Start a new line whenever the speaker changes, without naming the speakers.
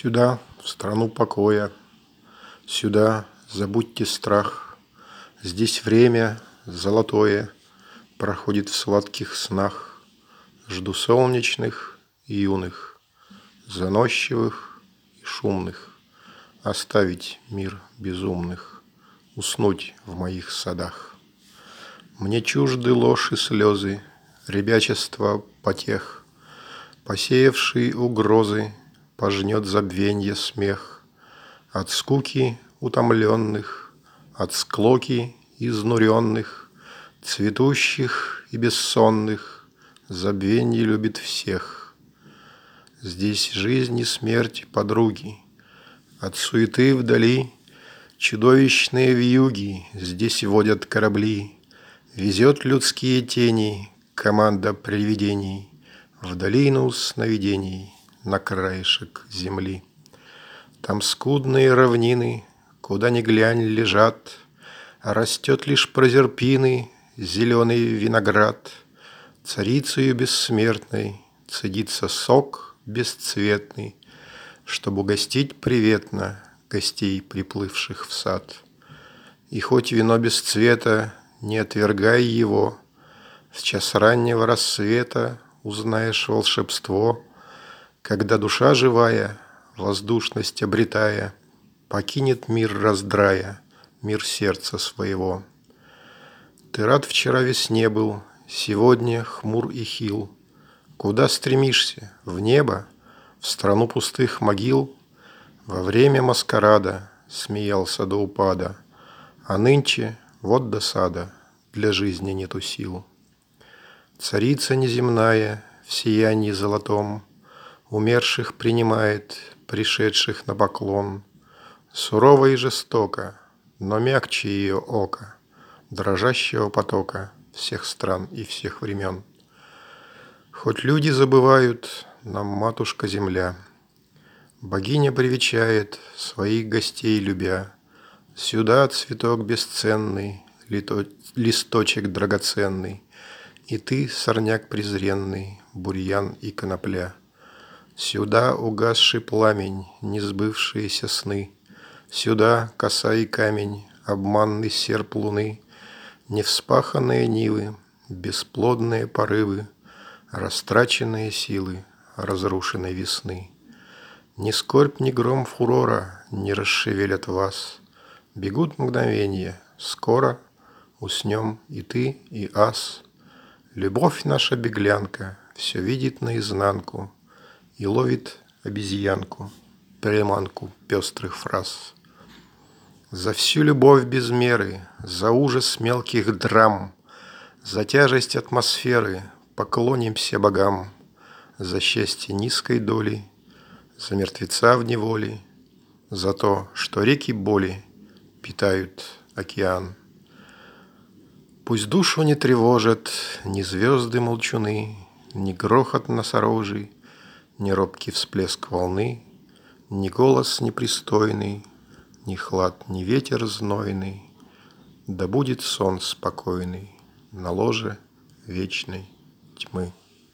Сюда, в страну покоя, сюда, забудьте страх. Здесь время золотое проходит в сладких снах. Жду солнечных и юных, заносчивых и шумных, оставить мир безумных, уснуть в моих садах. Мне чужды ложь и слезы, ребячество потех. Посеявший угрозы пожнет забвенье смех. От скуки утомленных, от склоки изнуренных, цветущих и бессонных забвенье любит всех. Здесь жизнь и смерть подруги, от суеты вдали чудовищные вьюги здесь водят корабли. Везет людские тени команда привидений в долину сновидений на краешек земли. Там скудные равнины, куда ни глянь, лежат, а растет лишь прозерпины зеленый виноград. Царицею бессмертной цедится сок бесцветный, чтоб угостить приветно гостей, приплывших в сад. И хоть вино без цвета, не отвергай его, в час раннего рассвета узнаешь волшебство, когда душа живая, воздушность обретая, покинет мир раздрая, мир сердца своего. Ты рад вчера весне был, сегодня хмур и хил. Куда стремишься? В небо? В страну пустых могил? Во время маскарада смеялся до упада, а нынче вот досада, для жизни нету сил. Царица неземная в сиянии золотом умерших принимает, пришедших на поклон. Сурово и жестоко, но мягче ее око, дрожащего потока всех стран и всех времен. Хоть люди забывают, нам матушка земля, богиня привечает своих гостей любя. Сюда цветок бесценный, листочек драгоценный, и ты, сорняк презренный, бурьян и конопля. Сюда угасший пламень, несбывшиеся сны, сюда коса и камень, обманный серп луны, невспаханные нивы, бесплодные порывы, растраченные силы разрушенной весны. Ни скорбь, ни гром фурора не расшевелят вас. Бегут мгновенья, скоро уснем и ты, и ас. Любовь наша беглянка все видит наизнанку и ловит обезьянку, приманку пестрых фраз. За всю любовь без меры, за ужас мелких драм, за тяжесть атмосферы поклонимся богам, за счастье низкой доли, за мертвеца в неволе, за то, что реки боли питают океан. Пусть душу не тревожат ни звезды молчуны, ни грохот носорожий, ни робкий всплеск волны, ни голос непристойный, ни хлад, ни ветер знойный. Да будет сон спокойный на ложе вечной тьмы.